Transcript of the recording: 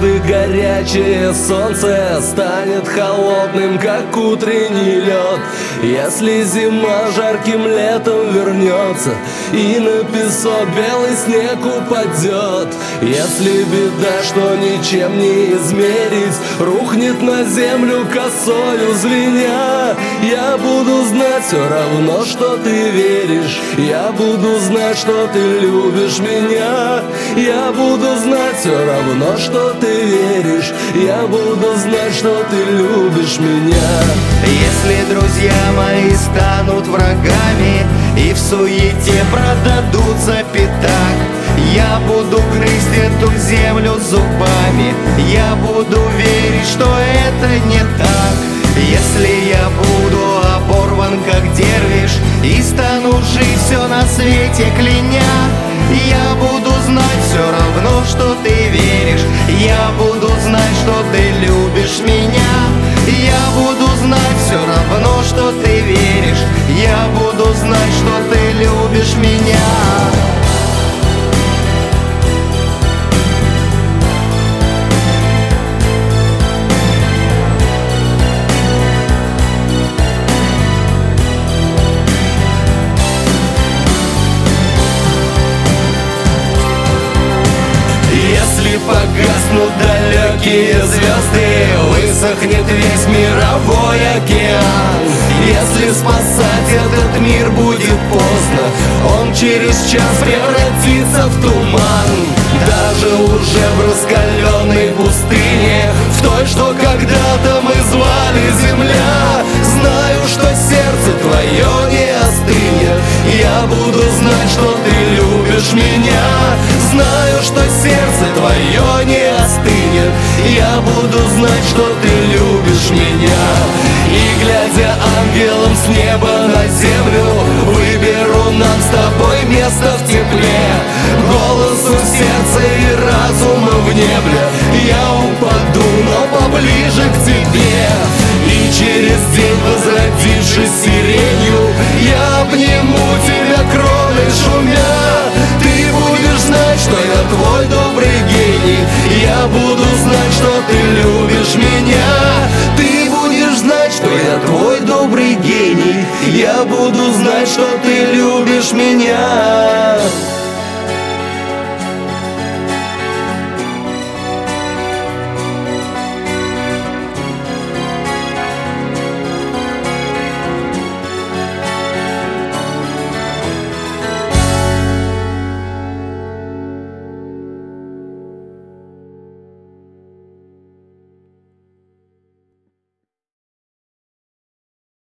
однажды горячее солнце станет холодным, как утренний лед. Если зима жарким летом вернется и на песок белый снег упадет, если беда, что ничем не измерить, рухнет на землю косою звеня, я буду знать все равно, что ты веришь. Я буду знать, что ты любишь меня. Я буду знать все равно, что ты веришь. Я буду знать, что ты любишь меня. Если друзья мои станут врагами и в суете продадут за пятак, я буду грызть эту землю зубами. Я буду верить, что это не так. Если я буду оборван, как дервиш, и стану жить все на свете кляня, я буду знать все равно, что ты веришь. Я буду знать, что ты любишь меня. Я буду знать все равно, что ты веришь. Я буду знать, что ты любишь меня. Погаснут далекие звезды, высохнет весь мировой океан. Если спасать этот мир будет поздно, он через час превратится в туман. Даже уже в раскаленной пустыне, в той, что когда-то мы звали земля, знаю, что сердце твое не остынет. Я буду знать, что ты любишь меня. Знаю, что сердце твое не остынет. Я буду знать, что ты любишь меня. И глядя ангелом с неба на землю, выберу нам с тобой место в тепле. Голосу сердца и разума в небе я упаду, но поближе к тебе. И через день, возродившись сиренью, я обниму тебя кроной шумя. Ты будешь знать, что я твой добрый гений. Я буду знать, что ты любишь меня. Ты будешь знать, что я твой добрый гений. Я буду знать, что ты любишь меня.